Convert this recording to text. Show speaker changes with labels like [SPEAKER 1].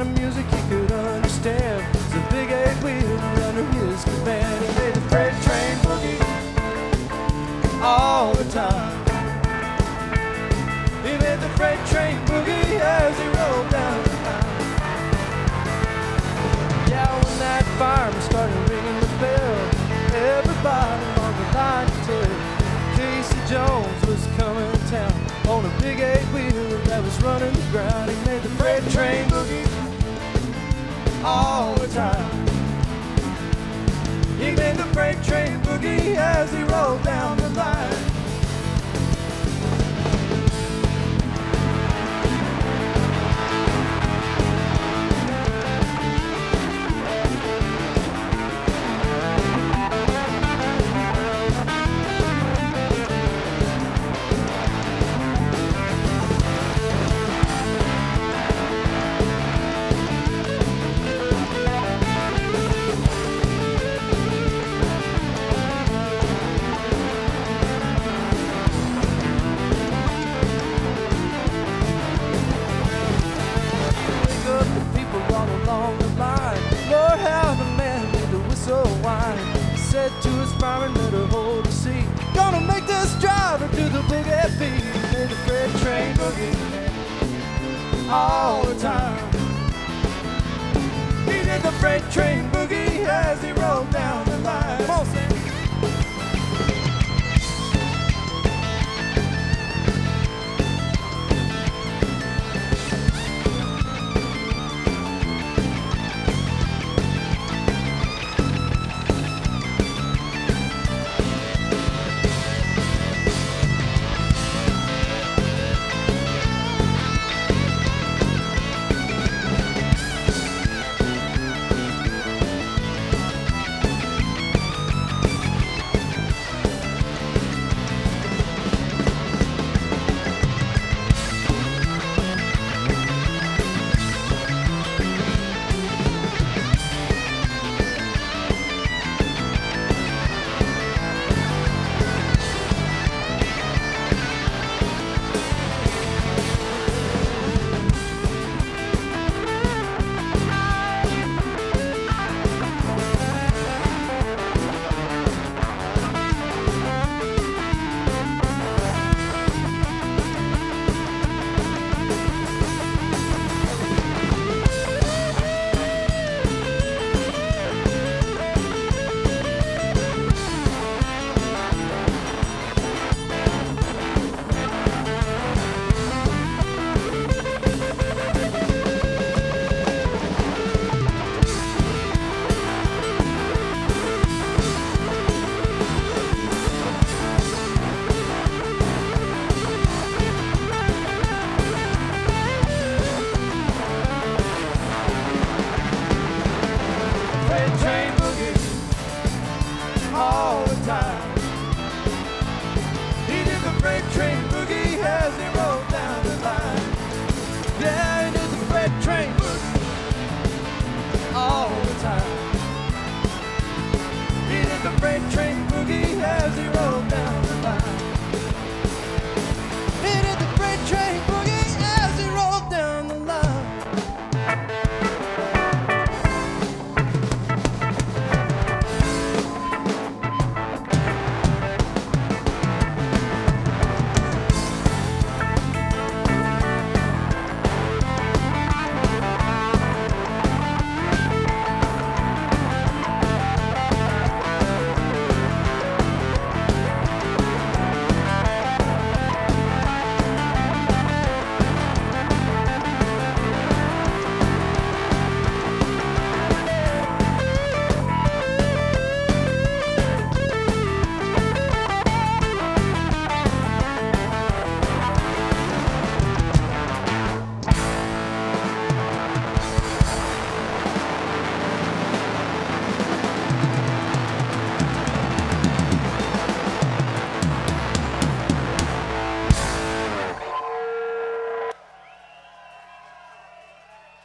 [SPEAKER 1] of music he could understand. It's a big 8-wheel under his command. He made the freight train boogie all the time. He made the freight train boogie as he rolled down the line. Yeah, when that fireman started ringing the bell, everybody on the line could tell Casey Jones was coming to town on a big 8-wheeler that was running the ground. He made the freight train boogie all the time. He made the freight train boogie as he rolled down the